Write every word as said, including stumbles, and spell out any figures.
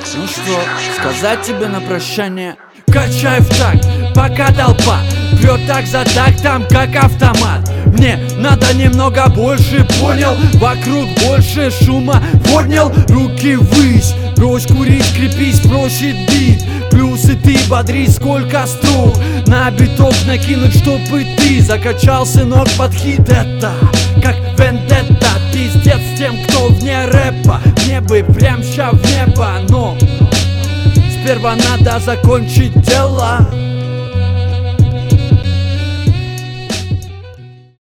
Ну что, сказать тебе на прощание? Качай в такт, пока толпа прет так за тактом, как автомат. Мне надо немного больше, понял? Вокруг больше шума, поднял руки ввысь. Брось курить, крепись, просит бит. Плюсы ты бодри, сколько строк на биток накинуть, чтобы ты закачал, сынок, под хит. Это как вендетта, пиздец тем, кто вне рэпа. Мне бы прям ща в небо, но сперва надо закончить дело.